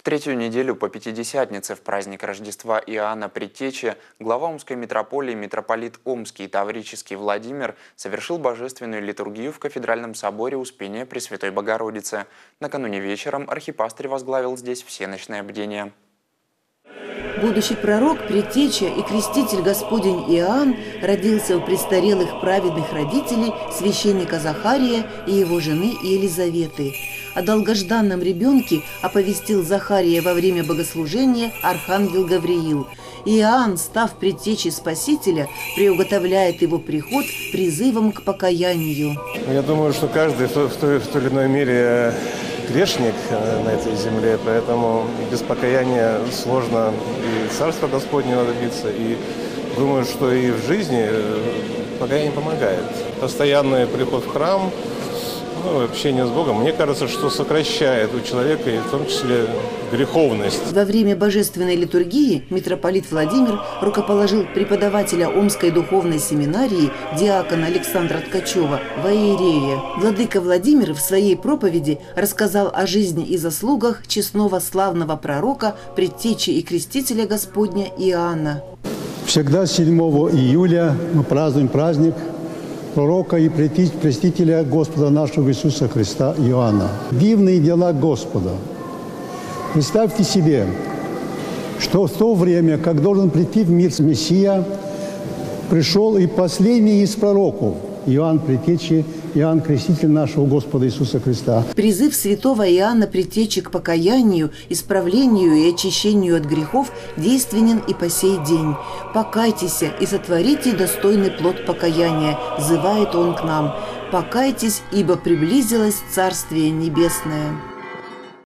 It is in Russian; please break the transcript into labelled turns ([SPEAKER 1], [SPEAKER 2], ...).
[SPEAKER 1] В третью неделю по Пятидесятнице в праздник Рождества Иоанна Предтечи глава Омской митрополии митрополит Омский и Таврический Владимир совершил божественную литургию в кафедральном соборе Успения Пресвятой Богородицы. Накануне вечером архипастырь возглавил здесь всеночное бдение.
[SPEAKER 2] Будущий пророк, предтеча и креститель Господень Иоанн родился у престарелых праведных родителей священника Захария и его жены Елизаветы. О долгожданном ребенке оповестил Захария во время богослужения архангел Гавриил. Иоанн, став предтечей Спасителя, приуготовляет его приход призывом к покаянию.
[SPEAKER 3] Я думаю, что каждый в той или иной мере грешник на этой земле, поэтому без покаяния сложно и Царства Господнего добиться, и думаю, что и в жизни покаяние помогает. Постоянный приход в храм, общение с Богом, мне кажется, что сокращает у человека, и в том числе греховность.
[SPEAKER 2] Во время божественной литургии митрополит Владимир рукоположил преподавателя Омской духовной семинарии диакона Александра Ткачева во иерея. Владыка Владимир в своей проповеди рассказал о жизни и заслугах честного славного пророка, предтечи и крестителя Господня Иоанна.
[SPEAKER 4] Всегда 7 июля мы празднуем праздник пророка и Крестителя Господа нашего Иисуса Христа Иоанна. Дивные дела Господа. Представьте себе, что в то время, как должен прийти в мир Мессия, пришел и последний из пророков, Иоанн Предтечи, Иоанн Креститель нашего Господа Иисуса Христа.
[SPEAKER 2] Призыв святого Иоанна Предтечи к покаянию, исправлению и очищению от грехов действенен и по сей день. «Покайтесь и сотворите достойный плод покаяния», взывает он к нам. «Покайтесь, ибо приблизилось Царствие Небесное».